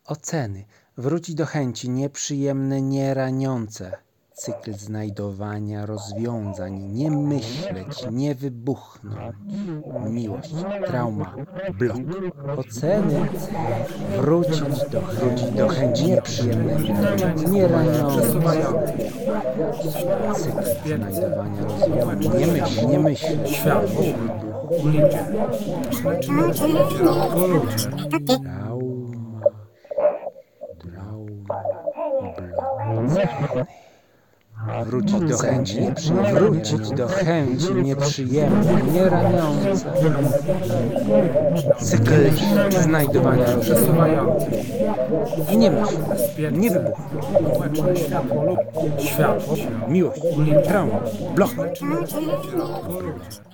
Oceny. Wrócić do chęci, nieprzyjemne, nieraniące. Cykl znajdowania rozwiązań, nie myśleć, nie wybuchnąć. Miłość, trauma, blok. Oceny. Wrócić do chęci, nieprzyjemne, nieraniące. Cykl znajdowania rozwiązań, nie myśleć. Światło, uliczę. Wrócić do chęci, nieprzyjemne, nieraniące. Cykl znajdowania Przesuwający. i nie myśl, nie wybuch. Światło, Miłość, trauma, blok.